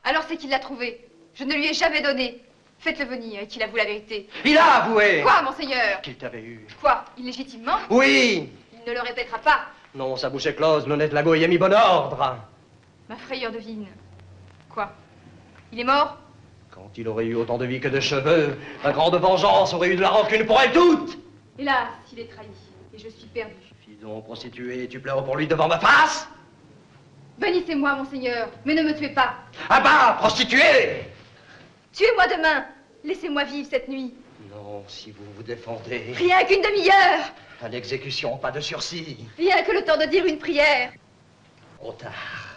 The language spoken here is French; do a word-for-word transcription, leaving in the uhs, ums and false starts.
Alors c'est qu'il l'a trouvé. Je ne lui ai jamais donné. Faites-le venir et qu'il avoue la vérité. Il a avoué. Quoi, monseigneur? Qu'il t'avait eu. Quoi, illégitimement? Oui. Il ne le répétera pas. Non, sa bouche est close, l'honnête Lago y a mis bon ordre. Ma frayeur devine. Quoi? Il est mort? Quand il aurait eu autant de vie que de cheveux, la grande vengeance aurait eu de la rancune pour elles toutes. Hélas, il est trahi. Et je suis perdue. Suffis donc, prostituée, tu pleures pour lui devant ma face? Bénissez-moi, monseigneur, mais ne me tuez pas. Ah bah, prostituée! Tuez-moi demain. Laissez-moi vivre cette nuit. Non, si vous vous défendez. Rien qu'une demi-heure. À l'exécution, pas de sursis. Rien que le temps de dire une prière. Trop tard.